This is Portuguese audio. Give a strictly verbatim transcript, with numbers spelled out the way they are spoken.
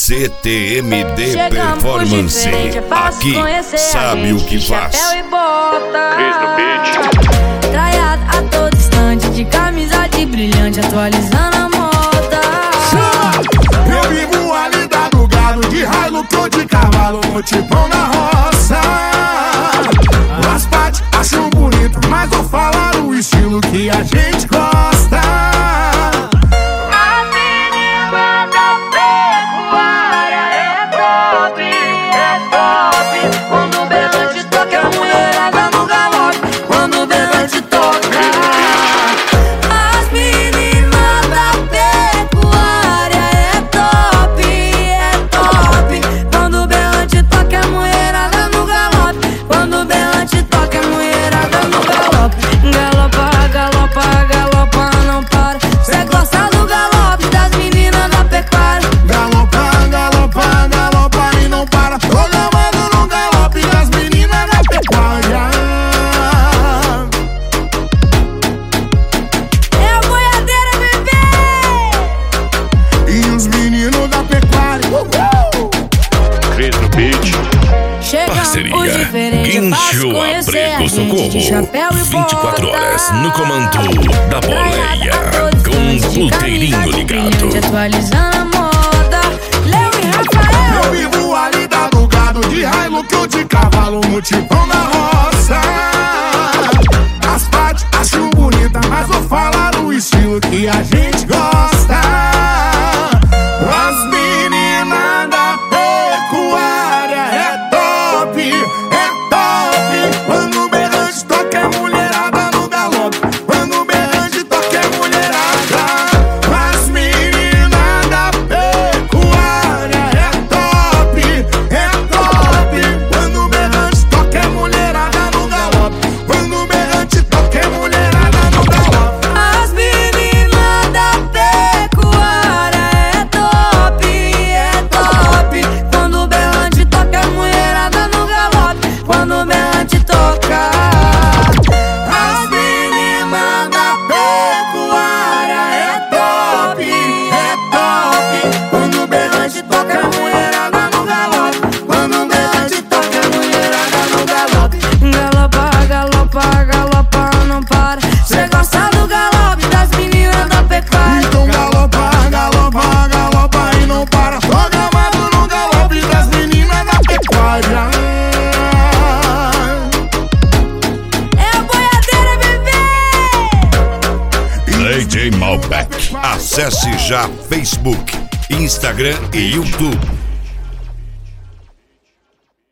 C T M D Performance. Aqui sabe o que faz. Cris no beat. Traiada a todo instante, de camisa de brilhante, atualizando a moda. Eu vivo ali da do gado, de Hilux ou de cavalo, no tipão na roça. As partes acham bonito, mas vou falar o estilo que a gente gosta. Parceria Guincho Abrego Socorro, vinte e quatro horas no comando da boleia, com pulteirinho ligado. Atualizando a moda, Léo e Rafael. Eu vivo ali da do gado, de Hilux ou de cavalo, no tipão na roça. As partes acham bonita, mas vou falar o estilo que a gente gosta. As meninas da pecuária é top, é top. Quando o berrante toca é mulherada no galope. Quando o berrante toca é mulherada. As meninas da pecuária é top, é top. Quando o berrante toca é mulherada no galope. Quando o berrante toca é mulherada no galope. As meninas da pecuária é top, é top. Quando o berrante toca é mulherada no galope. Quando o berrante toca. As meninas da pecuária é top, é top. Quando o berrante toca é mulherada no galope. Quando o berrante toca é mulherada no galope. Galopa, galopa, galopa, não para. Cê gosta do galope das meninas da pecuária. Então galopa, galopa, galopa e não para. Programado no galope das meninas da pecuária. É a boiadeira, bebê! D J Malbec. Acesse já Facebook, Instagram e YouTube.